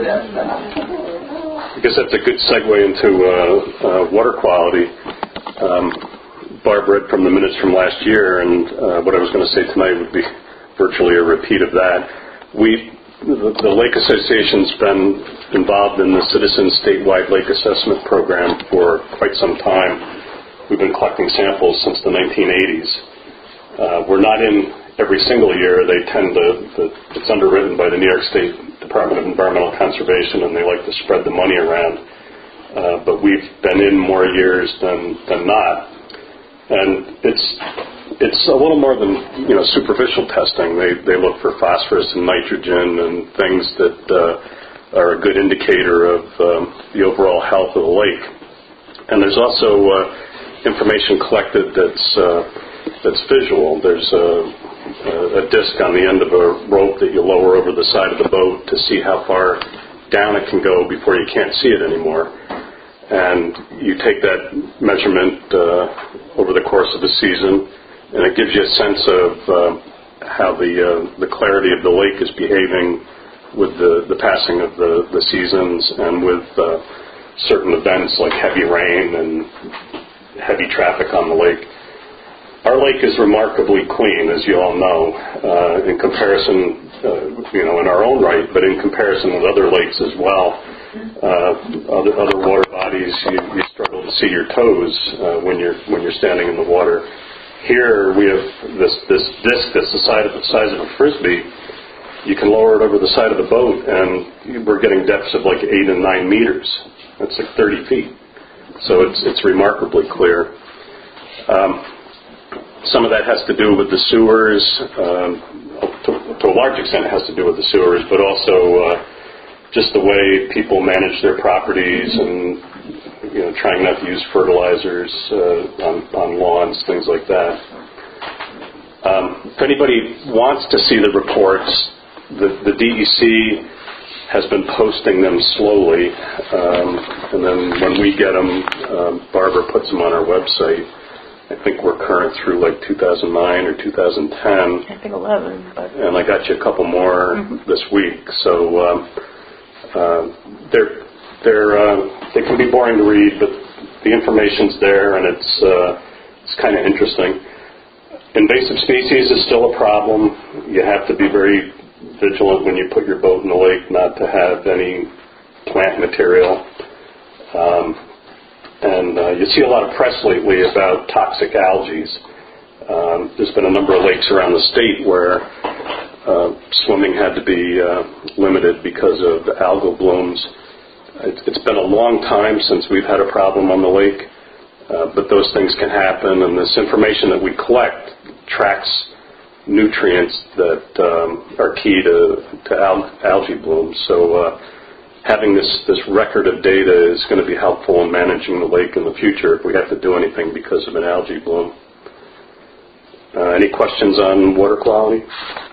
I guess that's a good segue into water quality. Barb read from the minutes from last year, and what I was going to say tonight would be virtually a repeat of that. The Lake Association's been involved in the Citizens Statewide Lake Assessment Program for quite some time. We've been collecting samples since the 1980s. We're not in every single year. It's underwritten by the New York State Department of Environmental Conservation, and they like to spread the money around. But we've been in more years than not. And it's a little more than superficial testing. They look for phosphorus and nitrogen and things that are a good indicator of the overall health of the lake. And there's also information collected that's visual. There's a disc on the end of a rope that you lower over the side of the boat to see how far down it can go before you can't see it anymore. And you take that measurement over the course of the season, and it gives you a sense of how the clarity of the lake is behaving with the passing of the seasons and with certain events like heavy rain and heavy traffic on the lake. Our lake is remarkably clean, as you all know, in comparison, in our own right, but in comparison with other lakes as well. Other water bodies, you struggle to see your toes when you're standing in the water. Here we have this disc that's the size of a frisbee. You can lower it over the side of the boat, and we're getting depths of like 8 and 9 meters. That's like 30 feet. So it's remarkably clear. Some of that has to do with the sewers. To a large extent, it has to do with the sewers, but also just the way people manage their properties and trying not to use fertilizers on lawns, things like that. If anybody wants to see the reports, the DEC has been posting them slowly, and then when we get them, Barbara puts them on our website. I think we're current through like 2009 or 2010. I think 11. But... And I got you a couple more this week. So they can be boring to read, but the information's there, and it's kind of interesting. Invasive species is still a problem. You have to be very vigilant when you put your boat in the lake not to have any plant material. And you see a lot of press lately about toxic algae. There's been a number of lakes around the state where swimming had to be limited because of algal blooms. It's been a long time since we've had a problem on the lake, but those things can happen, and this information that we collect tracks nutrients that are key to algae blooms. So having this record of data is going to be helpful in managing the lake in the future if we have to do anything because of an algae bloom. Any questions on water quality?